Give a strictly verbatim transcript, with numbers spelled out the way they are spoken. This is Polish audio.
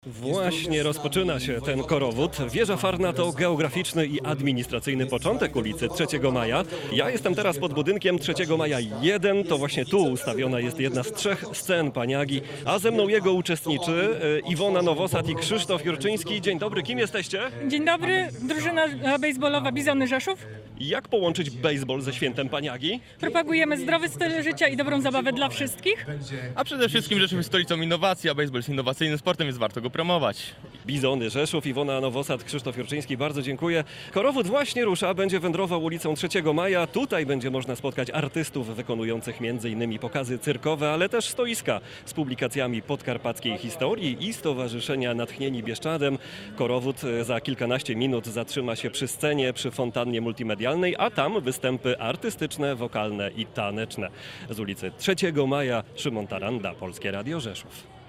Właśnie rozpoczyna się ten korowód. Wieża Farna to geograficzny i administracyjny początek ulicy trzeciego Maja. Ja jestem teraz pod budynkiem trzeciego Maja jeden. To właśnie tu ustawiona jest jedna z trzech scen Paniagi, a ze mną jego uczestniczy e, Iwona Nowosad i Krzysztof Jurczyński. Dzień dobry, kim jesteście? Dzień dobry, drużyna bejsbolowa Bizony Rzeszów. Jak połączyć baseball ze świętem Paniagi? Propagujemy zdrowy styl życia i dobrą zabawę dla wszystkich. A przede wszystkim Rzeszów jest stolicą innowacji, a baseball jest innowacyjnym sportem, więc warto go promować. Bizony Rzeszów, Iwona Nowosad, Krzysztof Jurczyński, bardzo dziękuję. Korowód właśnie rusza, będzie wędrował ulicą trzeciego Maja. Tutaj będzie można spotkać artystów wykonujących między innymi pokazy cyrkowe, ale też stoiska z publikacjami podkarpackiej historii i Stowarzyszenia Natchnieni Bieszczadem. Korowód za kilkanaście minut zatrzyma się przy scenie, przy fontannie multimedialnej, a tam występy artystyczne, wokalne i taneczne. Z ulicy trzeciego Maja, Szymon Taranda, Polskie Radio Rzeszów.